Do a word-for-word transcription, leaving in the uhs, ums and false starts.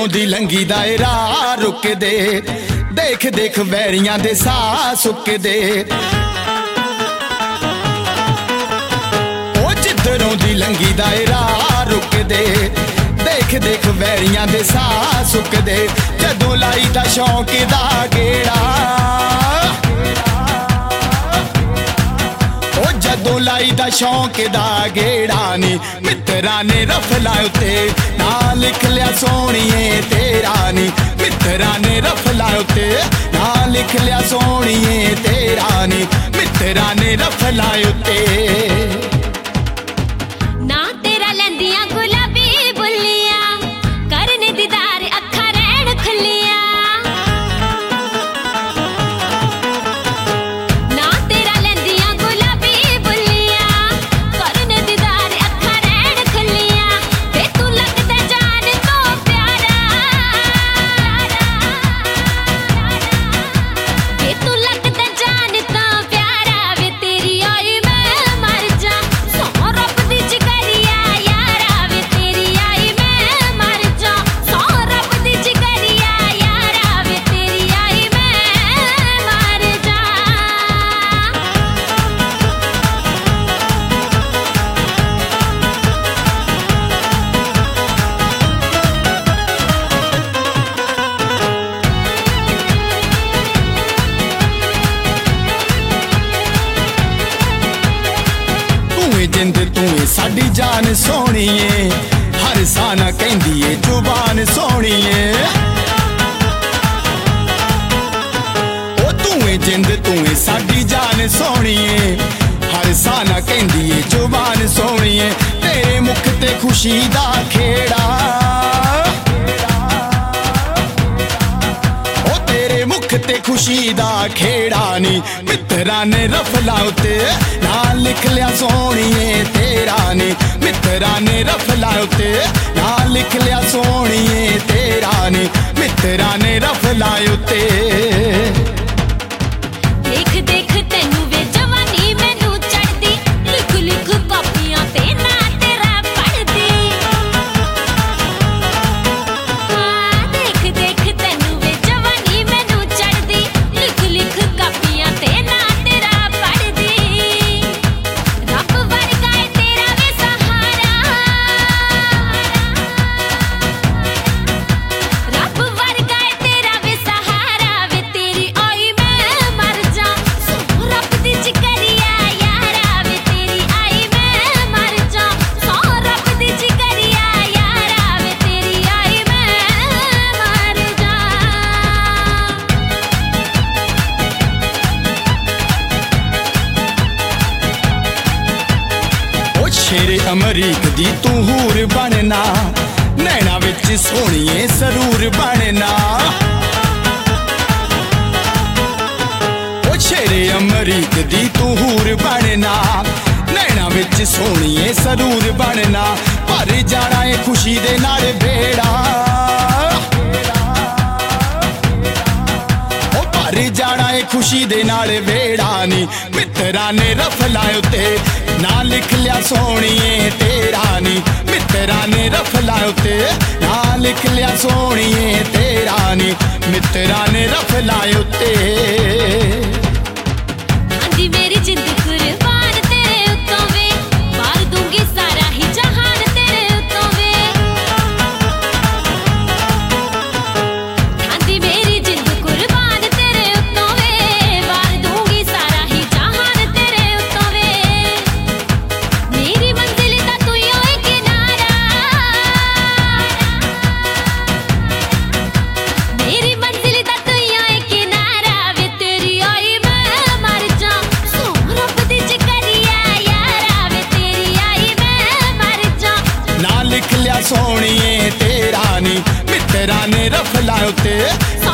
जिधरों दी लंघी दायरा रुक दे, देख देख वैरियां दे साह सुक दे। ओ जिधरों दी लंघी दायरा रुक दे, देख देख वैरियां दे साह सुक दे। जदों लाई दा शौक दा गेड़ा, ओ जदों लाई दा शौक दा गेड़ा नी मित्तरां ने रफला उत्ते ना लिख लिया सोहणीए तेरा नी। मित्तरां ने रफला उत्ते ना लिख लिया सोहणीए तेरा नी। मित्तरां ने रफला उत्ते ना तेरा लैंदियां गुलाबी बुल्लियां, करने दीदार अखा रैन खुल्लियां। ना तेरा लैंदियां गुलाबी बुल्लियां, करने दीदार अखा रैन खुल्लियां। वे तू लगदा जान तो प्यारा, वे तू लगदा जान तो प्यारा। वे तेरी आई मैं मर जा, सौ रब दी जिगरिया यारा। वे तेरी आई मैं मर जा, सौ रब दी जिगरिया यारा। वे तेरी आई मैं मर जा। तूं जिंद तूं साडी जान सोहणीए, हर साना कहंदी ए जुबान सोहणीए। ओ तूं जिंद तूं साडी जान सोहणीए, हर साना कहंदी ए जुबान सोहणीए। तेरे मुख ते खुशी दा खेड़ा, ओ तेरे मुख ते खुशी दा खेड़ा नी मित्तरां ने रफला उत्ते ना लिख लिया सोहणीए तेरा नी। मित्तरां ने रफला उत्ते ना लिख लिया सोहणीए तेरा नी। मित्तरां ने रफला उत्ते देख देख तैनू वे जवानी मैनू चढ़दी, लिख लिख कापियां ते ना तेरा पढ़दी। हाँ देख देख तैनू वे जवानी मैनू चढ़दी, लिख लिख कापियां ते ना तेरा पढ़दी। रब वर्गा है तेरा वे सहारा, रब वर्गा है तेरा वे सहारा। वे तेरी आई मैं मर जा, सौ रब दी जिगरिया यारा। वे तेरी आई मैं मर जा, सौ रब दी जिगरिया यारा। वे तेरी आई मैं मर जा। ओ शेरे अमरीक दी तू हूर बनना, नैना विच सोहणीए सरूर बनना। ओ शेरे अमरीक दी तू हूर बनना, नैना विच सोहणीए सरूर बनना। भर जाना ए खुशी दे नाल बेड़ा, ओ भर जाना ए खुशी दे नाल बेड़ा नी मित्तरां ने रफला उत्ते ना लिख लिया सोहणीए तेरा नी। मित्तरां ने रफला उत्ते ना लिख लिया सोहणीए तेरा नी। मित्तरां ने रफला उत्ते आंदी मेरी जिंद कुर्बान तेरे उत्तों वे, मार दूंगी सारा ही जहान तेरे उत्तों वे। आंदी मेरी जिंद कुर्बान तेरे उत्तों वे, मार दूंगी सारा ही जहान तेरे उत्तों वे। मेरी मंजिल दा तू ही होए किनारा, मेरी मंजिल दा तू ही होए किनारा। वे तेरी आई मैं मर जा, सौ रब दी जिगरिया यारा। वे तेरी आई मैं मर जा। ना लिख लिया सोहणीए तेरा नी। मित्तरां ने रफला उत्ते